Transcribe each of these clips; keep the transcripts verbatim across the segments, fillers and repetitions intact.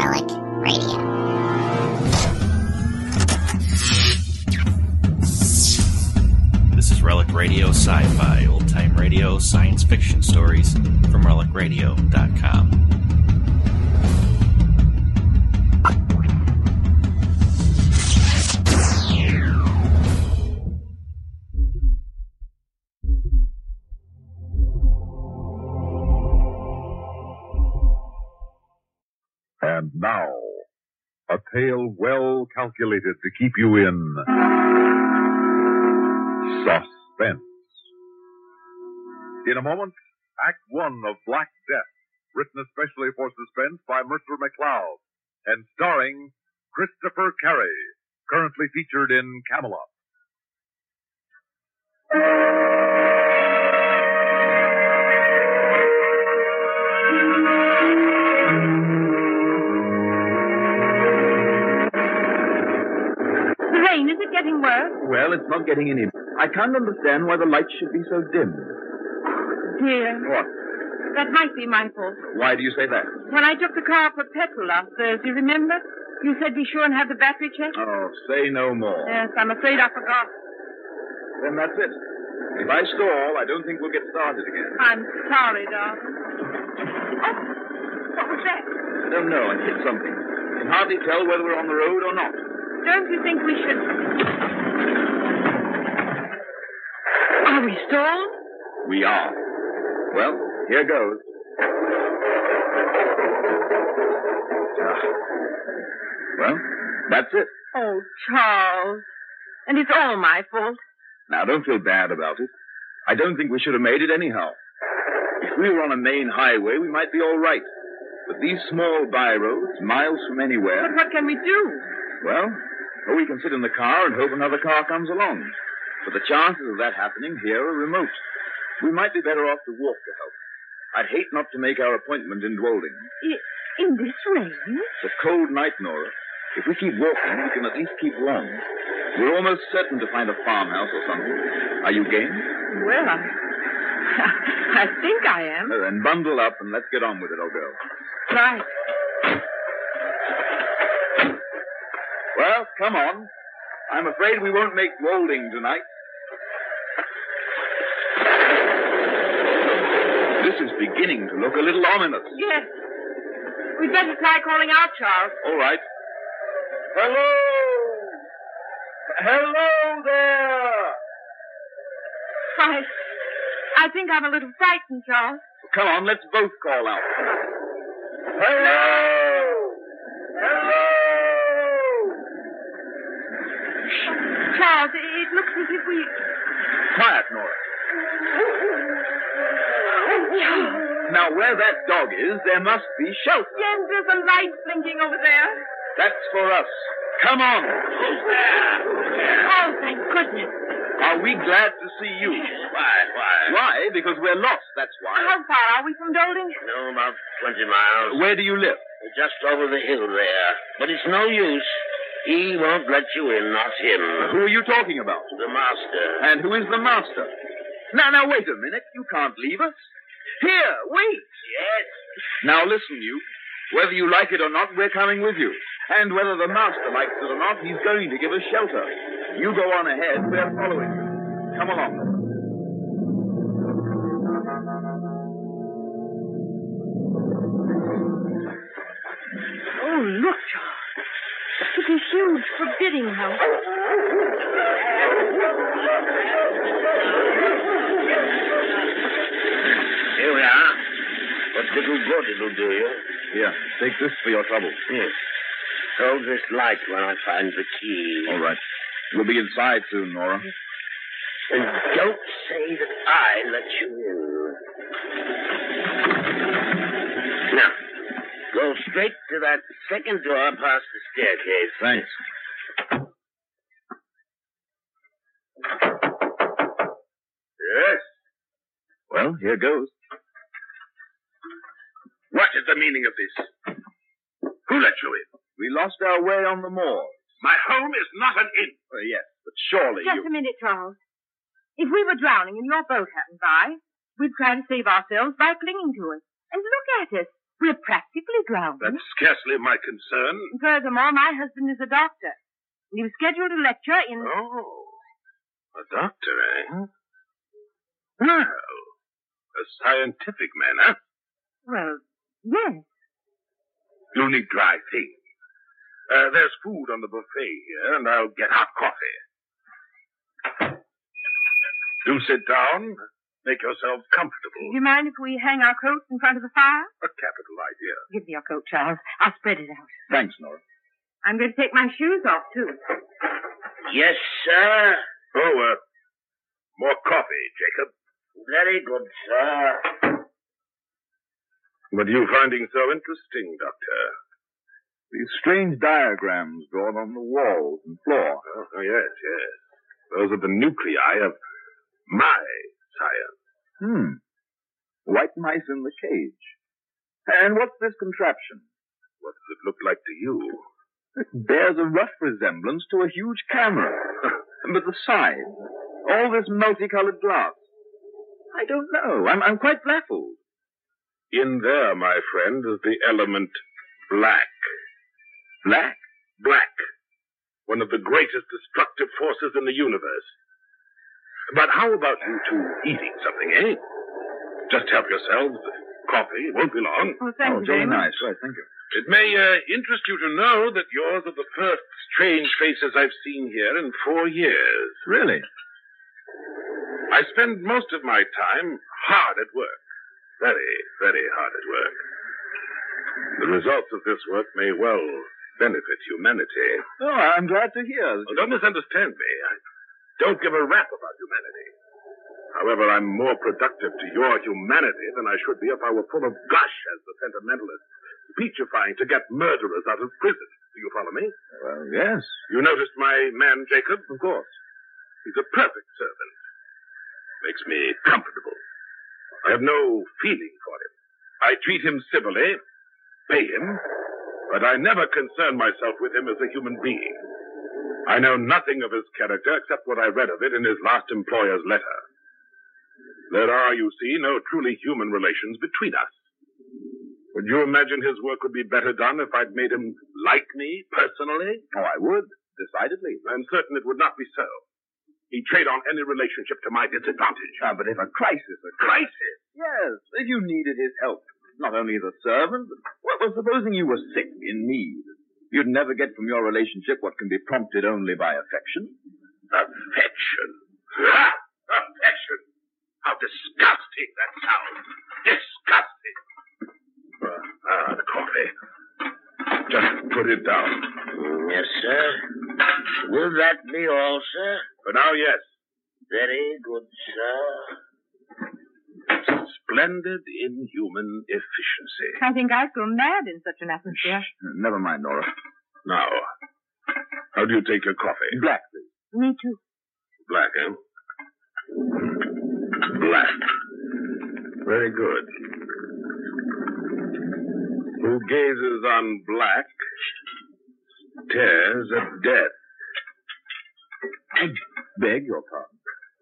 Relic Radio. This is Relic Radio Sci-Fi, old-time radio, science fiction stories from relic radio dot com. And now, a tale well calculated to keep you in suspense. In a moment, Act One of Black Death, written especially for suspense by Mercer McLeod, and starring Christopher Carey, currently featured in Camelot. Rain, is it getting worse? Well, it's not getting any. I can't understand why the lights should be so dim. Dear. What? That might be my fault. Why do you say that? When I took the car for petrol last Thursday, remember? You said be sure and have the battery checked? Oh, say no more. Yes, I'm afraid I forgot. Then that's it. If I stall, I don't think we'll get started again. I'm sorry, darling. Oh, what was that? I don't know. I hit something. Can hardly tell whether we're on the road or not. Don't you think we should... Are we stalled? We are. Well, here goes. Well, that's it. Oh, Charles. And it's all my fault. Now, don't feel bad about it. I don't think we should have made it anyhow. If we were on a main highway, we might be all right. But these small byroads, miles from anywhere... But what can we do? Well, or we can sit in the car and hope another car comes along. But the chances of that happening here are remote. We might be better off to walk to help. I'd hate not to make our appointment in Dwolding. I- in this rain? It's a cold night, Nora. If we keep walking, we can at least keep warm. We're almost certain to find a farmhouse or something. Are you game? Well, I... I think I am. Well, then bundle up and let's get on with it, old girl. Right. Well, come on. I'm afraid we won't make Dwolding tonight. This is beginning to look a little ominous. Yes. We'd better try calling out, Charles. All right. Hello! Hello there! I... I think I'm a little frightened, Charles. Come on, let's both call out. Hello! Hello! Charles, it looks as if we... Quiet, Nora. Charles. Now, where that dog is, there must be shelter. Yes, there's a light blinking over there. That's for us. Come on. Oh, thank goodness. Are we glad to see you? Why, why? Why? Because we're lost, that's why. How far are we from Dwolding? No, about twenty miles. Where do you live? Just over the hill there. But it's no use. He won't let you in, not him. Who are you talking about? The master. And who is the master? Now, now, wait a minute. You can't leave us. Here, wait. Yes. Now, listen, you. Whether you like it or not, we're coming with you. And whether the master likes it or not, he's going to give us shelter. You go on ahead. We're following you. Come along. Oh, look, Charles. It's a huge, forbidding house. Here we are. What little good it'll do you. Here, take this for your trouble. Yes. Hold this light when I find the key. All right. We'll be inside soon, Nora. And don't say that I let you in. Now, go straight to that second door past the staircase. Thanks. Yes? Well, here goes. What is the meaning of this? Who let you in? We lost our way on the moor. My home is not an inn. Uh, yes, but surely Just you... a minute, Charles. If we were drowning and your boat happened by, we'd try to save ourselves by clinging to it. And look at us. We're practically drowned. That's scarcely my concern. Furthermore, my husband is a doctor. And he was scheduled to lecture in... Oh, a doctor, eh? Well, a scientific man, huh? Well, yes. You'll need dry things. Uh, there's food on the buffet here, and I'll get hot coffee. Do sit down. Make yourselves comfortable. Do you mind if we hang our coats in front of the fire? A capital idea. Give me your coat, Charles. I'll spread it out. Thanks, Nora. I'm going to take my shoes off, too. Yes, sir. Oh, uh, more coffee, Jacob. Very good, sir. What are you finding so interesting, Doctor? These strange diagrams drawn on the walls and floor. Oh, oh, yes, yes. Those are the nuclei of my science. Hmm. White mice in the cage. And what's this contraption? What does it look like to you? It bears a rough resemblance to a huge camera. But the size, all this multicolored glass. I don't know. I'm, I'm quite baffled. In there, my friend, is the element black. Black? Black. One of the greatest destructive forces in the universe. But how about you two eating something, eh? Just help yourselves. Coffee won't be long. Oh, thank oh, you very very much. nice. Right, thank you. It may uh, interest you to know that yours are the first strange faces I've seen here in four years. Really? I spend most of my time hard at work. Very, very hard at work. The results of this work may well benefit humanity. Oh, I'm glad to hear. Oh, don't misunderstand me. I don't give a rap about humanity. However, I'm more productive to your humanity than I should be if I were full of gush as the sentimentalist, speechifying to get murderers out of prison. Do you follow me? Well, yes. You noticed my man, Jacob? Of course. He's a perfect servant. Makes me comfortable. I have no feeling for him. I treat him civilly, pay him, but I never concern myself with him as a human being. I know nothing of his character except what I read of it in his last employer's letter. There are, you see, no truly human relations between us. Would you imagine his work would be better done if I'd made him like me personally? Oh, I would. Decidedly. I'm certain it would not be so. He'd trade on any relationship to my disadvantage. Ah, but if a crisis occurred... Crisis? Yes, if you needed his help. Not only as a servant, but well, well, supposing you were sick, in need. You'd never get from your relationship what can be prompted only by affection. Affection? Ah, affection! How disgusting that sounds. Disgusting. Uh, ah, the coffee. Just put it down. Yes, sir. Will that be all, sir? For now, yes. Very good, sir. Splendid inhuman efficiency. I think I'd go mad in such an atmosphere. Shh. Never mind, Nora. Now, how do you take your coffee? Black, please. Me too. Black, eh? Black. Very good. Who gazes on black stares at death. I beg your pardon.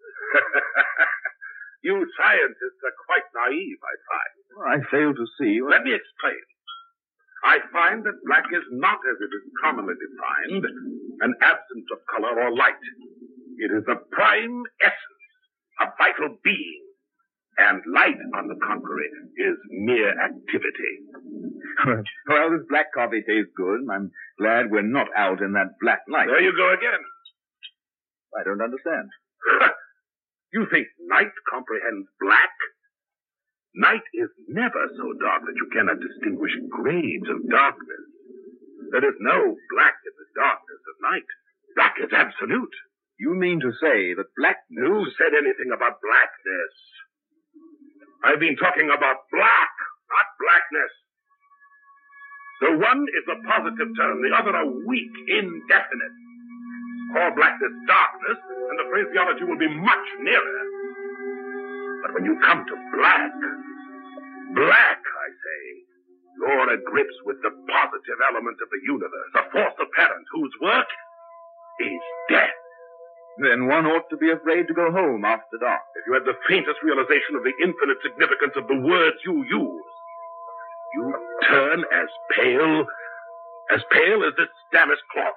You scientists are quite naive, I find. Well, I fail to see. What... Let me explain. I find that black is not, as it is commonly defined, an absence of color or light. It is a prime essence, a vital being. And light, on the contrary, is mere activity. Well, this black coffee tastes good, and I'm glad we're not out in that black light. There you go again. I don't understand. You think night comprehends black? Night is never so dark that you cannot distinguish grades of darkness. There is no black in the darkness of night. Black is absolute. You mean to say that blackness... Who said anything about blackness? I've been talking about black, not blackness. The one is a positive term, the other a weak, indefinite. Call blackness darkness, and the phraseology will be much nearer. But when you come to black, black, I say, you're at grips with the positive element of the universe, a force apparent whose work is death. Then one ought to be afraid to go home after dark. If you had the faintest realization of the infinite significance of the words you use, You turn as pale, as pale as this damask cloth.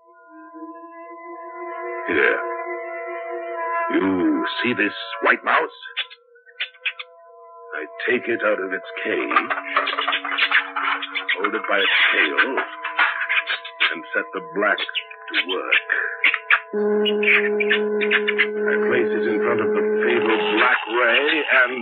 Here. You see this white mouse? I take it out of its cage, hold it by its tail, and set the black to work. I place it in front of the fatal black ray and...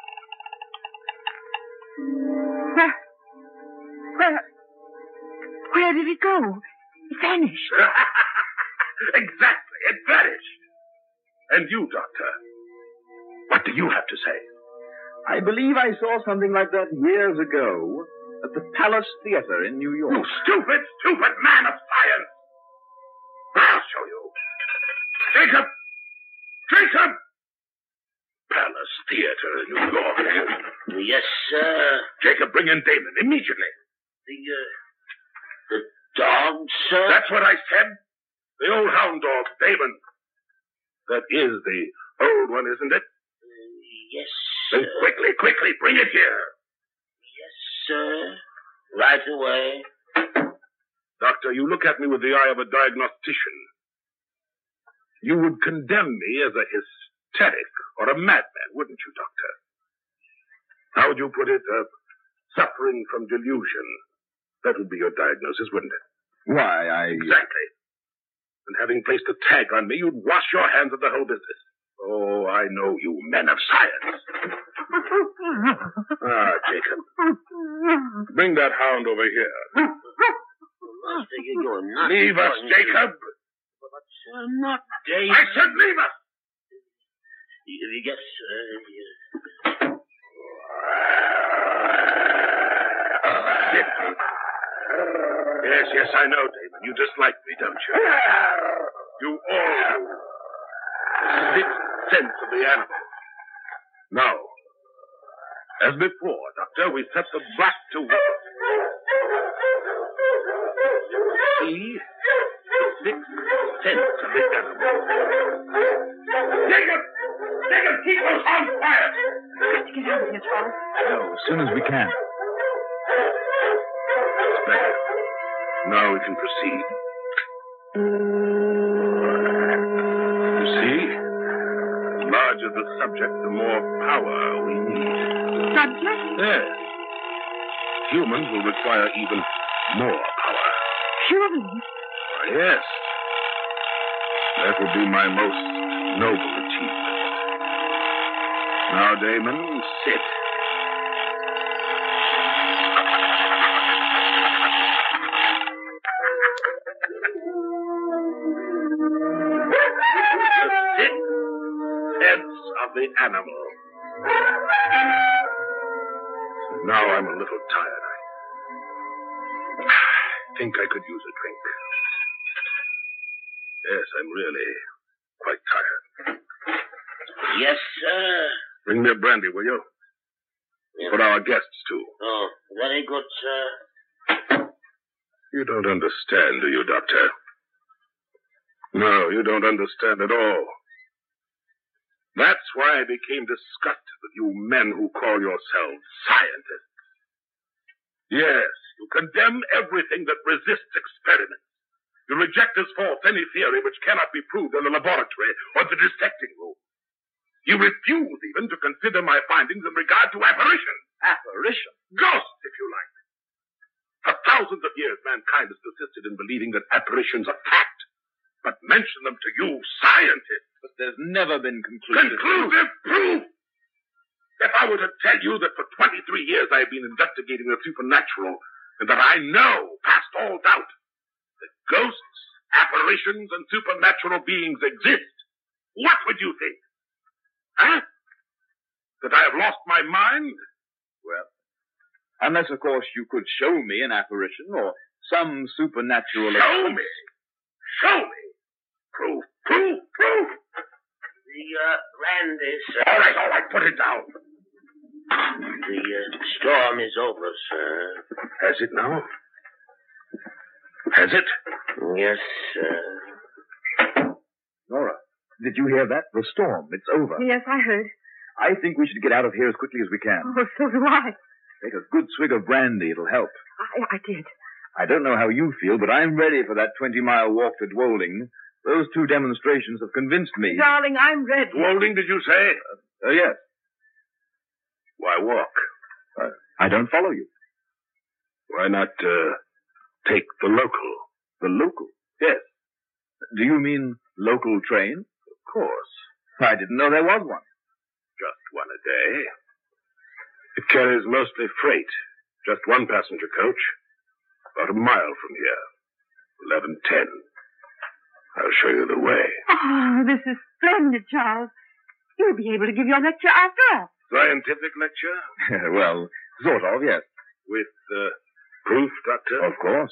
Where? Where? Where did it go? It vanished. Exactly, it vanished. And you, Doctor, what do you have to say? I believe I saw something like that years ago at the Palace Theater in New York. You stupid, stupid man of science! I'll show you. Jacob! Jacob! Palace Theater in New York. Yes, sir. Jacob, bring in Damon immediately. The, uh, the dog, sir? That's what I said. The old hound dog, Damon. That is the old one, isn't it? Uh, yes, sir. Then quickly, quickly, bring it here. Yes, sir. Right away. Doctor, you look at me with the eye of a diagnostician. You would condemn me as a hysteric or a madman, wouldn't you, Doctor? How would you put it? Uh, suffering from delusion. That would be your diagnosis, wouldn't it? Why, I... Exactly. And having placed a tag on me, you'd wash your hands of the whole business. Oh, I know you men of science. Ah, Jacob. Bring that hound over here. Master, you- you're not... Leave us, going to- Jacob. But, sir, not Dave. I said leave us. Yes, sir. Sit. Yes, yes, I know, Damon. You dislike me, don't you? You all do. The sixth sense of the animal. Now, as before, Doctor, we set the black to work. See? The sixth sense of the animal. Jacob! Jacob, keep those hounds quiet! Let's get out of here, Charles. No, as soon as we can. That's better. Now we can proceed. You see? The larger the subject, the more power we need. Subject? Yes. Humans will require even more power. Humans? Why, yes. That will be my most noble achievement. Now, Damon, sit. The sixth sense of the animal. Now I'm a little tired. I think I could use a drink. Yes, I'm really quite tired. Yes, sir. Bring me a brandy, will you? Yeah. For our guests, too. Oh, very good, sir. You don't understand, do you, Doctor? No, you don't understand at all. That's why I became disgusted with you men who call yourselves scientists. Yes, you condemn everything that resists experiment. You reject as false any theory which cannot be proved in the laboratory or the dissecting room. You refuse even to consider my findings in regard to apparitions. Apparition? Ghosts, if you like. For thousands of years, mankind has persisted in believing that apparitions are fact. But mention them to you, scientists. But there's never been conclusive... Conclusive proof! If I were to tell you that for twenty-three years I have been investigating the supernatural, and that I know, past all doubt, that ghosts, apparitions, and supernatural beings exist, what would you think? Huh? That I have lost my mind? Well, unless, of course, you could show me an apparition or some supernatural... Show me! Show me! Proof, proof, proof! The, uh, brandy, sir. All right, all right, put it down. The, uh, storm is over, sir. Has it now? Has it? Yes, sir. Nora, did you hear that? The storm. It's over. Yes, I heard. I think we should get out of here as quickly as we can. Oh, so do I. Take a good swig of brandy. It'll help. I, I did. I don't know how you feel, but I'm ready for that twenty-mile walk to Dwolding. Those two demonstrations have convinced me. Darling, I'm ready. Dwolding, did you say? Uh, yes. Why walk? Uh, I don't follow you. Why not, uh, take the local? The local? Yes. Do you mean local train? Of course. I didn't know there was one. Just one a day. It carries mostly freight. Just one passenger coach. About a mile from here. eleven ten. I'll show you the way. Oh, this is splendid, Charles. You'll be able to give your lecture after all. Scientific lecture? Well, sort of, yes. With, uh, proof, Doctor? Of course.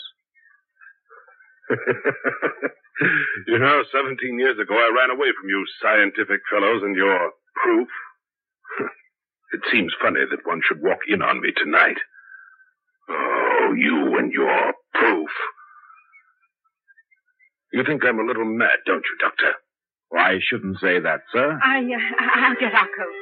You know, seventeen years ago I ran away from you scientific fellows and your proof. It seems funny that one should walk in on me tonight. Oh, you and your proof. You think I'm a little mad, don't you, Doctor? Well, I shouldn't say that, sir. I, uh, I'll get our coat.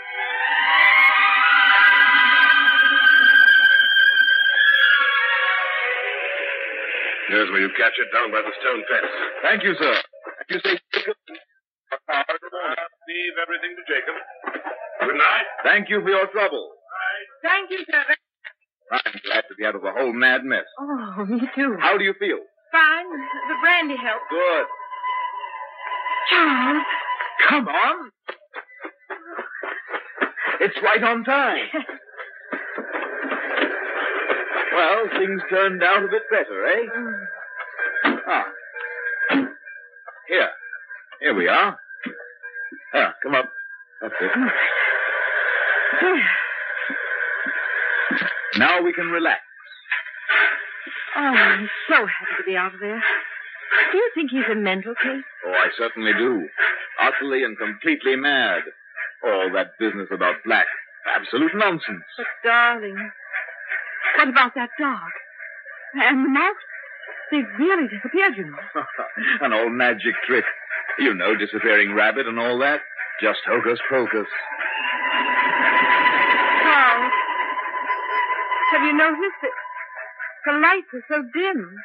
Here's where you catch it, down by the stone fence. Thank you, sir. You say Jacob? I'll leave everything to Jacob. Good night. Thank you for your trouble. Thank you, sir. I'm glad to be out of the whole mad mess. Oh, me too. How do you feel? Fine. The brandy helped. Good. Charles. Come on. It's right on time. Well, things turned out a bit better, eh? Mm. Ah. Here. Here we are. Ah, come up. That's it. Now we can relax. Oh, I'm so happy to be out of there. Do you think he's a mental case? Oh, I certainly do. Utterly and completely mad. All that business about Black. Absolute nonsense. But, darling, what about that dog? And the mouse? They've really disappeared, you know. An old magic trick. You know, disappearing rabbit and all that. Just hocus pocus. Charles, have you noticed that the lights are so dim?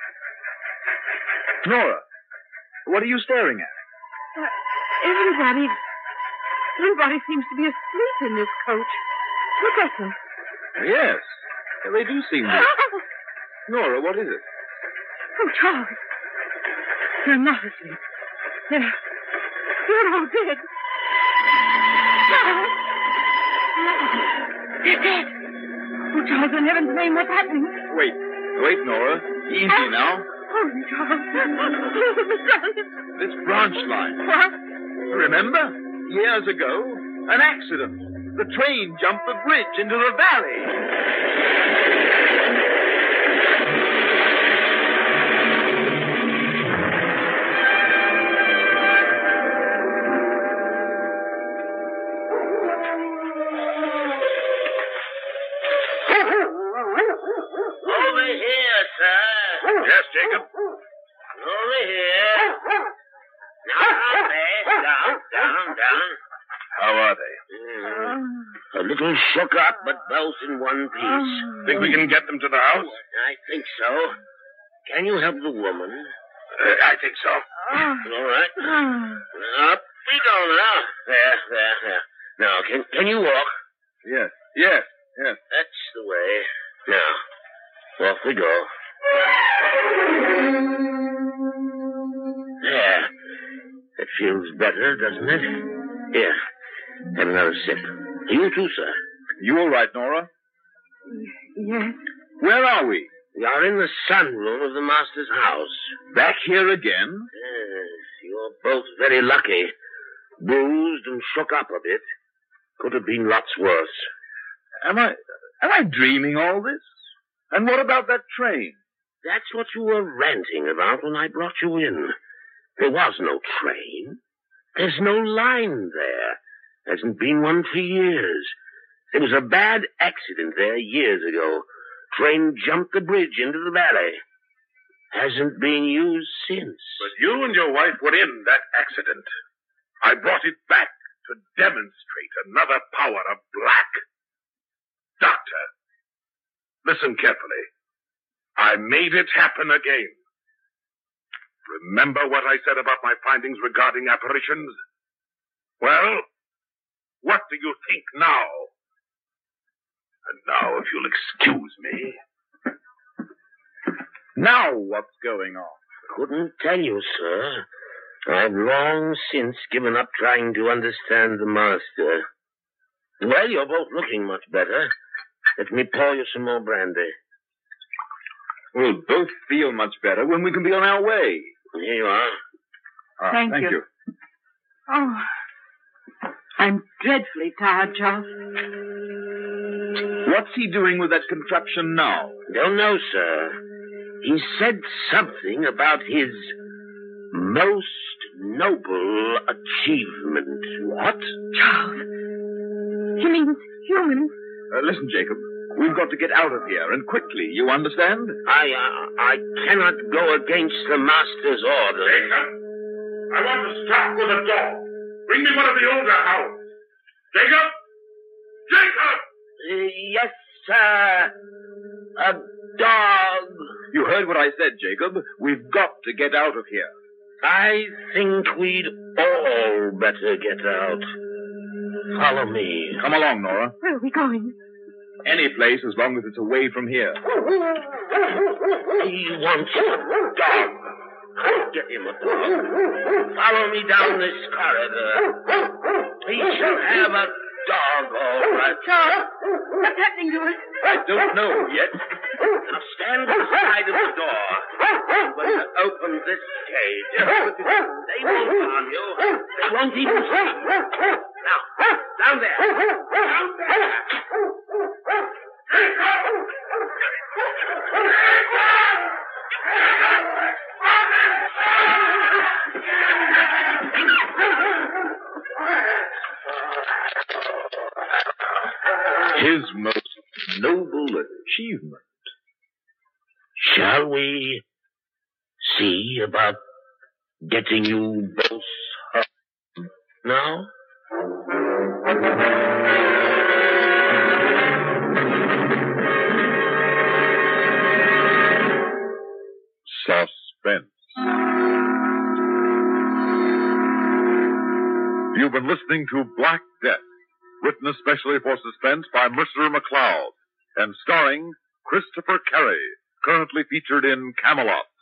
Nora, what are you staring at? Uh, everybody, everybody seems to be asleep in this coach. Look at them. Yes, they do seem to. Nora, what is it? Oh, Charles, they're not asleep. They're, they're all dead. Charles! They're dead. Oh, Charles, in heaven's name, what's happening? Wait, wait, Nora. Easy Oh. now. Oh, Charles. This branch line. What? Remember? Years ago, an accident. The train jumped the bridge into the valley. Over here, sir. Yes, Jacob? Over here. Now, down there. Down, down, down. How are they? Mm. A little shook up, but both in one piece. Think we can get them to the house? I think so. Can you help the woman? Uh, I think so. All right. Up we go now. There, there, there. Now, can can you walk? Yes, yes, yes. That's the way. Now, off we go. There. It feels better, doesn't it? Here, have another sip. You too, sir. You all right, Nora? Yes. Where are we? We are in the sunroom of the master's house. Back here again? Yes, you're both very lucky. Bruised and shook up a bit. Could have been lots worse. Am I, am I dreaming all this? And what about that train? That's what you were ranting about when I brought you in. There was no train. There's no line there. Hasn't been one for years. There was a bad accident there years ago. Train jumped the bridge into the valley. Hasn't been used since. But you and your wife were in that accident. I brought it back to demonstrate another power of Black. Doctor, listen carefully. I made it happen again. Remember what I said about my findings regarding apparitions? Well, what do you think now? And now, if you'll excuse me. Now what's going on? Couldn't tell you, sir. I've long since given up trying to understand the master. Well, you're both looking much better. Let me pour you some more brandy. We'll both feel much better when we can be on our way. Here you are. Ah, Thank thank you. you. Oh, I'm dreadfully tired, Charles. What's he doing with that contraption now? Don't know, sir. He said something about his most noble achievement. What? Charles. He means humans. Uh, listen, Jacob. We've got to get out of here, and quickly, you understand? I, uh, I cannot go against the master's orders. Jacob, I want to start with a dog. Bring me one of the older hounds. Jacob? Jacob! Uh, yes, sir. A dog. You heard what I said, Jacob. We've got to get out of here. I think we'd all better get out. Follow me. Come along, Nora. Where are we going? Any place as long as it's away from here. He wants a dog. I'll get him a dog. Follow me down this corridor. He shall have a dog, all right. Charles, what's happening to us? I don't know yet. Now stand beside of the door. I'm going to open this cage. They won't harm you. They won't even see you. Now, down there. Down there. His most noble achievement. Shall we see about getting you both home now? Suspense. You've been listening to Black Death, written especially for Suspense by Mercer McLeod, and starring Christopher Carey, currently featured in Camelot.